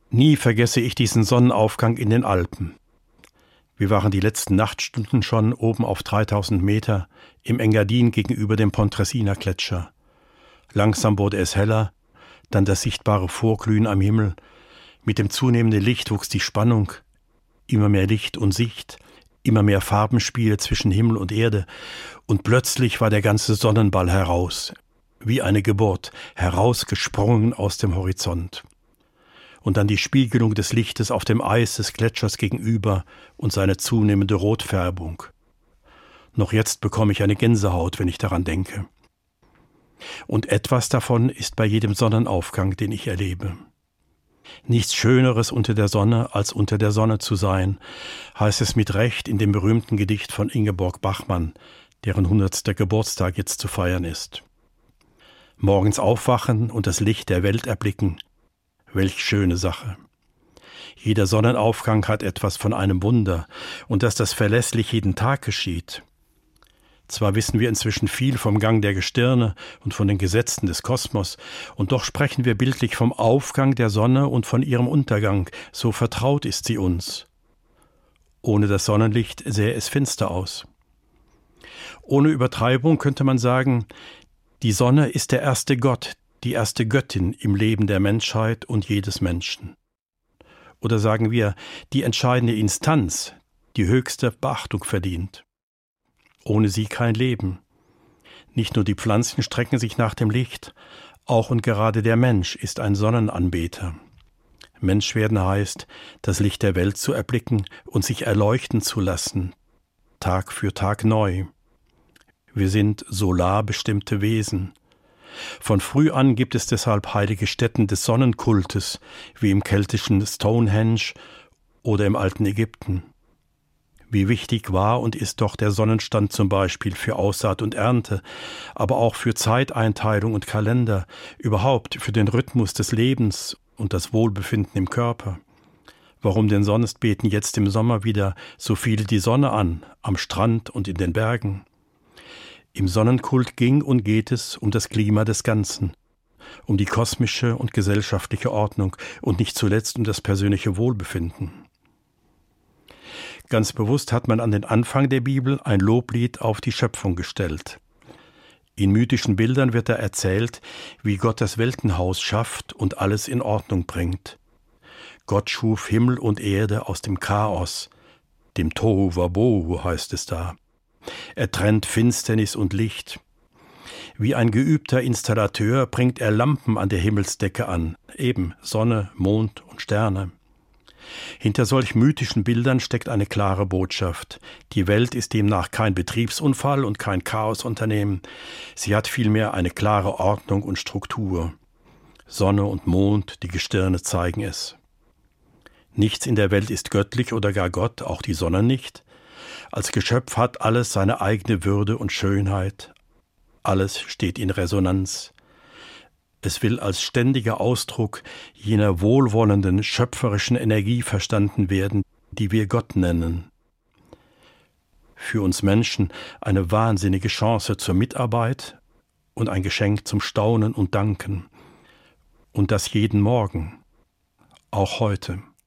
Nie vergesse ich diesen Sonnenaufgang in den Alpen. Wir waren die letzten Nachtstunden schon oben auf 3000 Meter im Engadin gegenüber dem Pontresina-Gletscher. Langsam wurde es heller, dann das sichtbare Vorglühen am Himmel. Mit dem zunehmenden Licht wuchs die Spannung. Immer mehr Licht und Sicht, immer mehr Farbenspiel zwischen Himmel und Erde. Und plötzlich war der ganze Sonnenball heraus, wie eine Geburt, herausgesprungen aus dem Horizont. Und dann die Spiegelung des Lichtes auf dem Eis des Gletschers gegenüber und seine zunehmende Rotfärbung. Noch jetzt bekomme ich eine Gänsehaut, wenn ich daran denke. Und etwas davon ist bei jedem Sonnenaufgang, den ich erlebe. Nichts Schöneres unter der Sonne, als unter der Sonne zu sein, heißt es mit Recht in dem berühmten Gedicht von Ingeborg Bachmann, deren 100. Geburtstag jetzt zu feiern ist. Morgens aufwachen und das Licht der Welt erblicken, welch schöne Sache. Jeder Sonnenaufgang hat etwas von einem Wunder, und dass das verlässlich jeden Tag geschieht. Zwar wissen wir inzwischen viel vom Gang der Gestirne und von den Gesetzen des Kosmos, und doch sprechen wir bildlich vom Aufgang der Sonne und von ihrem Untergang, so vertraut ist sie uns. Ohne das Sonnenlicht sähe es finster aus. Ohne Übertreibung könnte man sagen, die Sonne ist der erste Gott, die erste Göttin im Leben der Menschheit und jedes Menschen. Oder sagen wir, die entscheidende Instanz, die höchste Beachtung verdient. Ohne sie kein Leben. Nicht nur die Pflanzen strecken sich nach dem Licht, auch und gerade der Mensch ist ein Sonnenanbeter. Mensch werden heißt, das Licht der Welt zu erblicken und sich erleuchten zu lassen, Tag für Tag neu. Wir sind solar bestimmte Wesen. Von früh an gibt es deshalb heilige Stätten des Sonnenkultes, wie im keltischen Stonehenge oder im alten Ägypten. Wie wichtig war und ist doch der Sonnenstand zum Beispiel für Aussaat und Ernte, aber auch für Zeiteinteilung und Kalender, überhaupt für den Rhythmus des Lebens und das Wohlbefinden im Körper. Warum denn sonst beten jetzt im Sommer wieder so viele die Sonne an, am Strand und in den Bergen? Im Sonnenkult ging und geht es um das Klima des Ganzen, um die kosmische und gesellschaftliche Ordnung und nicht zuletzt um das persönliche Wohlbefinden. Ganz bewusst hat man an den Anfang der Bibel ein Loblied auf die Schöpfung gestellt. In mythischen Bildern wird da erzählt, wie Gott das Weltenhaus schafft und alles in Ordnung bringt. Gott schuf Himmel und Erde aus dem Chaos, dem Tohu Wabohu heißt es da. Er trennt Finsternis und Licht. Wie ein geübter Installateur bringt er Lampen an der Himmelsdecke an, eben Sonne, Mond und Sterne. Hinter solch mythischen Bildern steckt eine klare Botschaft. Die Welt ist demnach kein Betriebsunfall und kein Chaosunternehmen. Sie hat vielmehr eine klare Ordnung und Struktur. Sonne und Mond, die Gestirne zeigen es. Nichts in der Welt ist göttlich oder gar Gott, auch die Sonne nicht. Als Geschöpf hat alles seine eigene Würde und Schönheit. Alles steht in Resonanz. Es will als ständiger Ausdruck jener wohlwollenden, schöpferischen Energie verstanden werden, die wir Gott nennen. Für uns Menschen eine wahnsinnige Chance zur Mitarbeit und ein Geschenk zum Staunen und Danken. Und das jeden Morgen, auch heute.